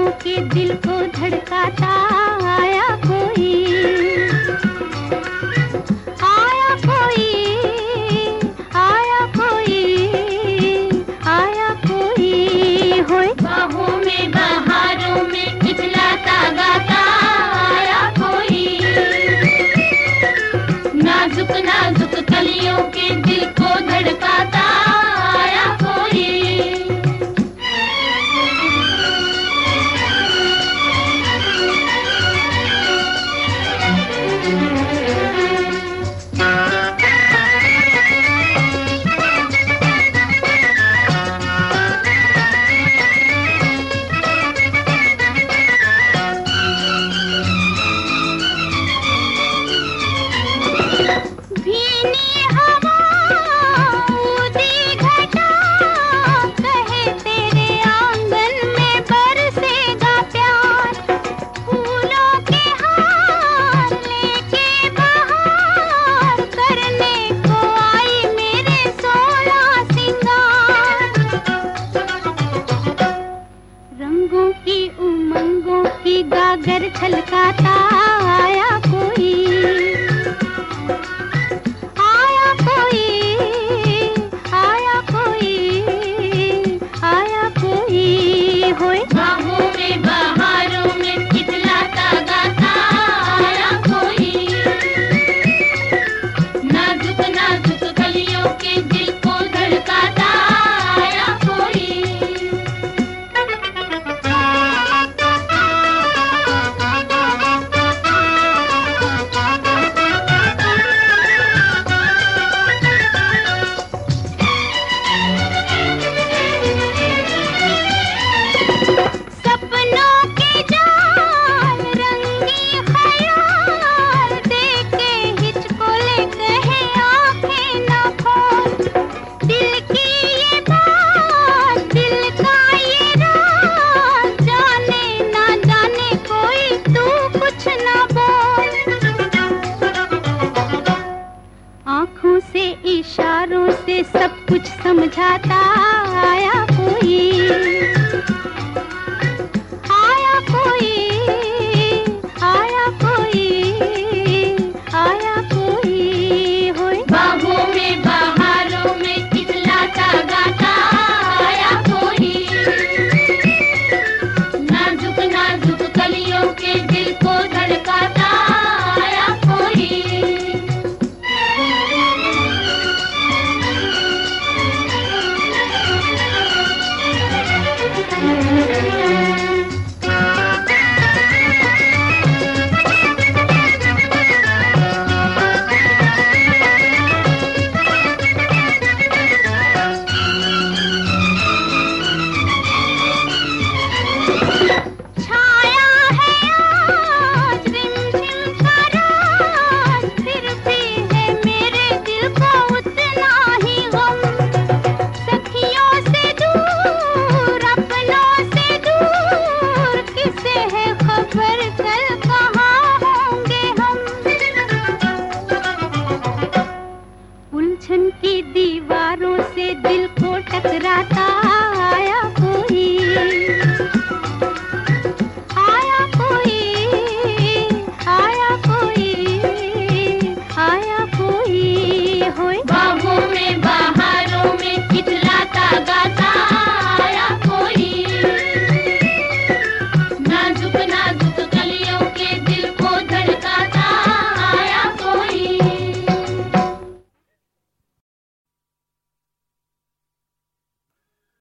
के दिल को धड़काता आया कोई, आया कोई, आया कोई, आया कोई होए। बाहों में बहारों में इतलाता गाता आया कोई, नाजुक नाजुक कलियों के दिल को धड़काता आया कोई। भीनी हवा ऊदी घटा कहे तेरे आंगन में बरसेगा प्यार, फूलों के हार लेके बहार करने को आई मेरे 16 सिंगार। रंगों की उमंगों की गागर छलकाता आया कोई, आया कोई, आया कोई, आया कोई होए। बाहों में बहारों में इतलाता गाता आया कोई, नाजुक नाजुक कलियों के दिल को धड़काता आया कोई। सपनों के जाल रंगी ख्याल देके हिचकोले कहे आंखें ना खोल, दिल की ये बात दिल का ये राज जाने ना जाने कोई तू कुछ ना बोल। आंखों से इशारों से सब कुछ समझाता आया